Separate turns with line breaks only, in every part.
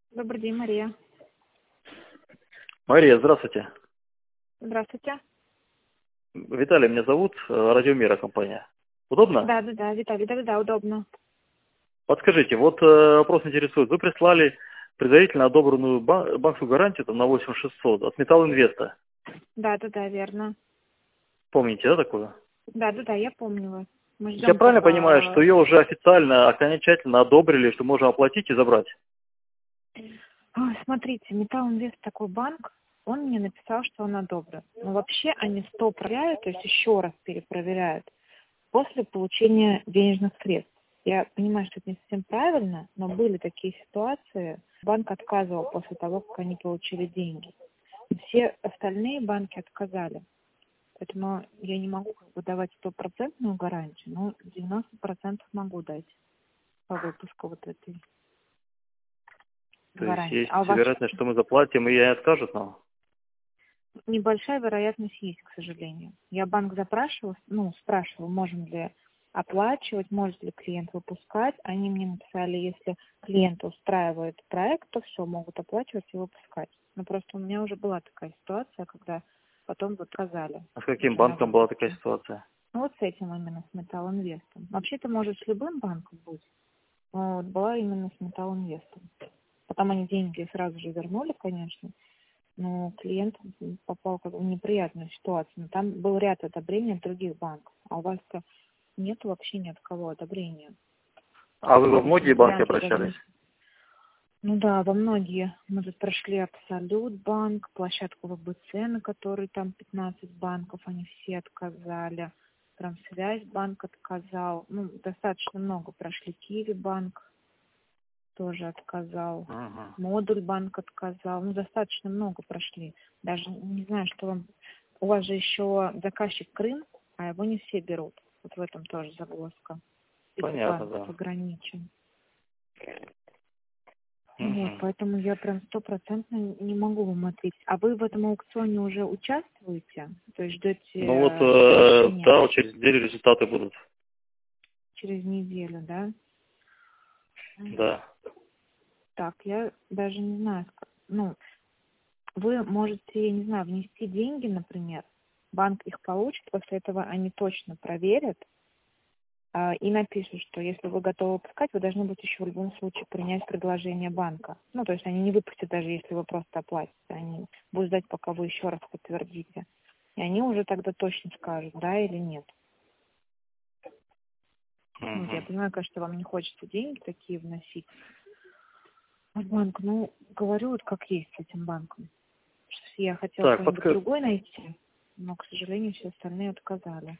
Добрый день, Мария.
Мария, здравствуйте.
Здравствуйте.
Виталий меня зовут, Радиомира компания. Удобно?
Да, Виталий, да, удобно.
Подскажите, вот вопрос интересует. Вы прислали предварительно одобренную банковскую гарантию там, на 8600 от Металл Инвеста.
Да, верно.
Помните, да, такую?
Да, я помню вас. Мы
Я
ждем
правильно понимаю, что
только...
ее уже официально, окончательно одобрили, что можем оплатить и забрать?
Ой, смотрите, Металл Инвест такой банк, он мне написал, что он одобрен. Но вообще они 100 проверяют, то есть еще раз перепроверяют после получения денежных средств. Я понимаю, что это не совсем правильно, но были такие ситуации, банк отказывал после того, как они получили деньги. Все остальные банки отказали. Поэтому я не могу давать стопроцентную гарантию, но 90% могу дать по выпуску вот этой
То есть
гарантии.
есть
А у вас
вероятность, что мы заплатим, и они откажут нам?
небольшая вероятность есть, к сожалению. Я банк спрашивала, можем ли оплачивать, может ли клиент выпускать. Они мне написали, если клиента устраивает проект, то все, могут оплачивать и выпускать. Но просто у меня уже была такая ситуация, когда потом отказали
А с каким
уже на
банком была такая
выпуске.
ситуация?
Ну, вот с этим именно, с Металл Инвестом. Вообще это может с любым банком быть. Но вот была именно с Металл Инвестом. Потом они деньги сразу же вернули, конечно, но клиент попал как бы в неприятную ситуацию. Но там был ряд одобрений от других банков, а у вас-то нет вообще ни от кого одобрения.
А вы во
То есть
многие банки
варианты
обращались?
должны... Ну да, во многие. Мы тут прошли Абсолют банк, площадку ВБЦ, на которой там 15 банков, они все отказали. Промсвязь банк отказал. Ну, достаточно много прошли. Киви банк тоже отказал.
Ага.
Модуль банк отказал. Ну, достаточно много прошли. Даже не знаю, что вам... У вас же еще заказчик Крым, а его не все берут. Вот в этом тоже загвоздка. Список
Понятно,
банков
да.
ограничен. Вот,
Мгм.
поэтому я прям стопроцентно не могу вам ответить. А вы в этом аукционе уже участвуете? То есть ждете
Ну вот,
завершения
да, вот через неделю результаты будут.
через неделю, да?
Да.
Так, я даже не знаю. Ну, вы можете, я не знаю, внести деньги, например, банк их получит, после этого они точно проверят и напишут, что если вы готовы выпускать, вы должны будете еще в любом случае принять предложение банка. Ну, то есть они не выпустят, даже если вы просто оплатите. Они будут ждать, пока вы еще раз подтвердите. И они уже тогда точно скажут, да или нет. Ну, вот я
Мгм.
понимаю, конечно, что вам не хочется деньги такие вносить в банк. Ну, говорю вот как есть с этим банком. Что я хотела
Так,
какой-нибудь другой найти, но, к сожалению, все остальные отказали.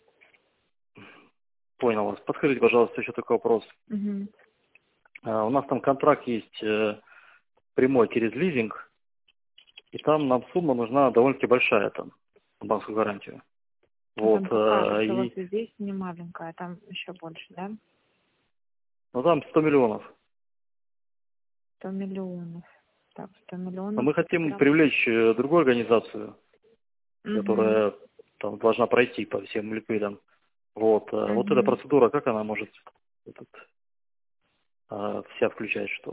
понял вас. Подскажите, пожалуйста, еще такой вопрос.
Угу.
У нас там контракт есть прямой через лизинг, и там нам сумма нужна довольно-таки большая там, на банковскую гарантию. Вот.
Там какая? Просто у вас
И,
и здесь не маленькая, а там еще больше, да?
ну там 100 миллионов.
100 миллионов. Так, 100
Но
миллионов
мы
это
хотим
прям...
привлечь другую организацию,
Угу.
которая там должна пройти по всем ликвидам. Вот. Вот эта
Угу.
процедура, как она может вся включать что?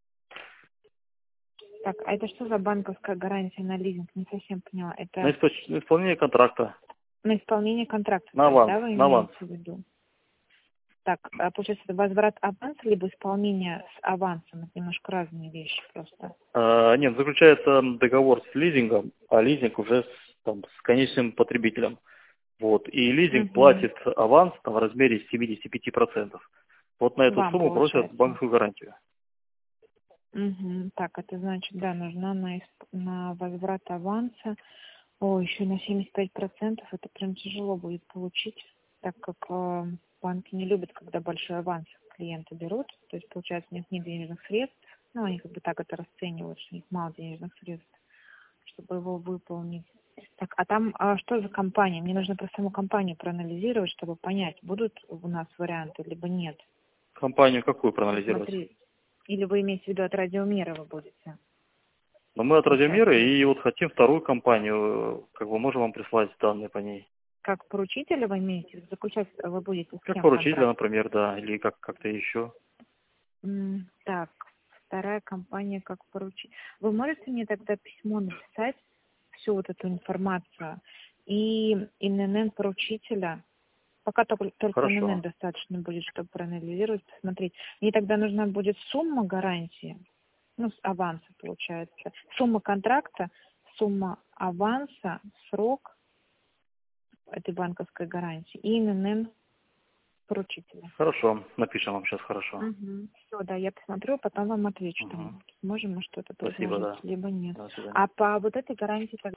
Так, а это что за банковская гарантия на лизинг? Не совсем поняла.
На
Это
исполнение контракта.
на исполнение контракта,
На
то есть,
аванс.
да, вы
На аванс.
имеете в виду? Так, а получается, это возврат аванса, либо исполнение с авансом? Это немножко разные вещи просто.
Нет, заключается договор с лизингом, а лизинг уже с конечным потребителем. Вот. И лизинг
Угу.
платит аванс там, в размере 75%. Вот на эту
Вам,
сумму просят
получается.
банковскую гарантию.
Угу. Так, это значит, да, нужна на возврат аванса. О, еще на 75%. Это прям тяжело будет получить, так как банки не любят, когда большой аванс клиенты берут. То есть, получается, у них нет денежных средств. Ну, они как бы так это расценивают, что у них мало денежных средств, чтобы его выполнить. Так, а там что за компания? Мне нужно просто саму компанию проанализировать, чтобы понять, будут у нас варианты, либо нет.
Компанию какую проанализировать?
Посмотри. Или вы имеете в виду от радиомера вы будете,
Но мы от радиомеры
получается.
и вот хотим вторую компанию, как бы можем вам прислать данные по ней.
Как поручителя вы имеете в виду? Заключать вы будете с
Как
кем
поручителя,
контракт?
например, да, или как-то еще.
Так. вторая компания как поручить. Вы можете мне тогда письмо написать, всю вот эту информацию, и ИНН поручителя, пока только
Хорошо.
ИНН достаточно будет, чтобы проанализировать, посмотреть. Мне тогда нужна будет сумма гарантии, ну, с аванса получается, сумма контракта, сумма аванса, срок этой банковской гарантии и ИНН поручителя.
Хорошо. Напишем вам сейчас хорошо.
Угу. Все, да, я посмотрю, потом вам отвечу,
Угу.
там, можем мы что-то
Спасибо,
предложить,
да.
либо нет.
До свидания.
А по вот этой гарантии